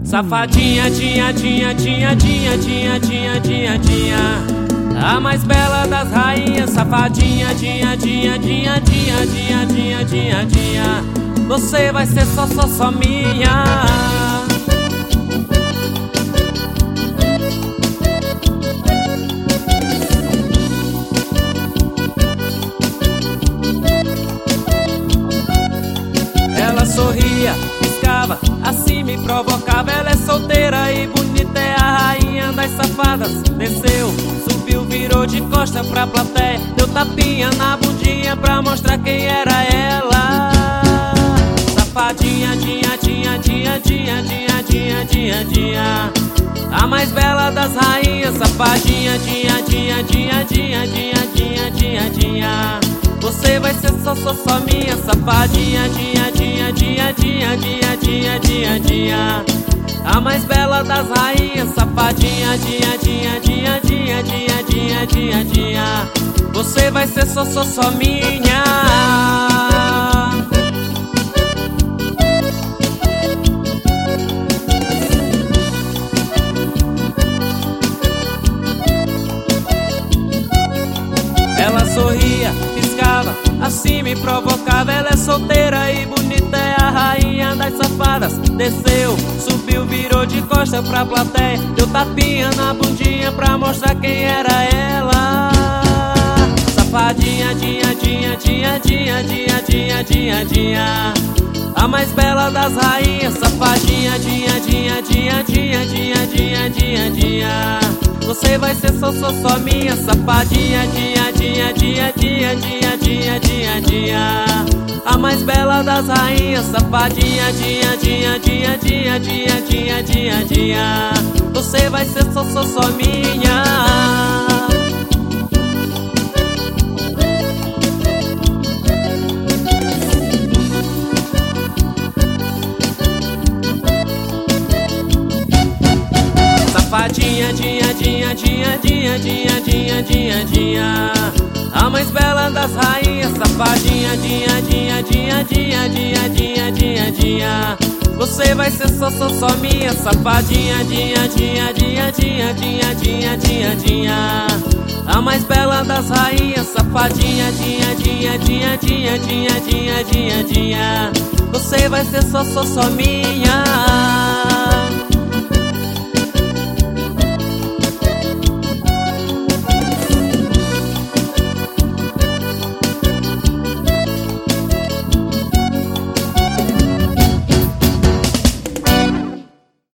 Safadinha, tinha, tinha, tinha, tinha, tinha, tinha, tinha, tinha, a mais bela das rainhas. Safadinha, tinha, tinha, tinha, tinha, tinha, tinha, tinha, tinha, você vai ser só minha. Ela sorria, piscava, assim me provocava. Ela é solteira e bonita, é a rainha das safadas. Desceu, subiu, virou de costa pra plateia, deu tapinha na bundinha pra mostrar quem era ela. Safadinha, tinha, tinha, tinha, tinha, tinha, tinha, tinha, tinha, a mais bela das rainhas. Safadinha, tinha, tinha, tinha, tinha, tinha, tinha, tinha, tinha, você vai ser só minha. Safadinha, tinha, tinha, tinha, tinha, tinha, tinha, tinha, tinha, a mais bela das rainhas. Safadinha, tinha, tinha, tinha, tinha, tinha, tinha, tinha, tinha, você vai ser só minha. Ela sorria, piscava, assim me provocava. Ela é solteira e bonita, é a rainha das safadas. Desceu, subiu, virou de costa pra plateia, deu tapinha na bundinha pra mostrar quem era ela. Safadinha, tinha, tinha, tinha, tinha, tinha, tinha, tinha, tinha, a mais bela das rainhas. Safadinha, tinha, tinha, tinha, tinha, tinha, tinha, tinha, tinha, você vai ser só minha. Safadinha, tinha, tinha, tinha, tinha, tinha, tinha, tinha, tinha, a mais bela das rainhas. Safadinha, tinha, tinha, tinha, tinha, tinha, tinha, tinha, tinha, você vai ser só minha. Safadinha, tinha, tinha, tinha, tinha, tinha, tinha, tinha, tinha, a mais bela das rainhas. Safadinha, tinha, tinha, tinha, tinha, tinha, tinha, tinha, tinha, você vai ser só minha. Safadinha, tinha, tinha, tinha, tinha, tinha, tinha, tinha, tinha, a mais bela das rainhas. Safadinha, tinha, tinha, tinha, tinha, tinha, tinha, tinha, tinha, você vai ser só minha.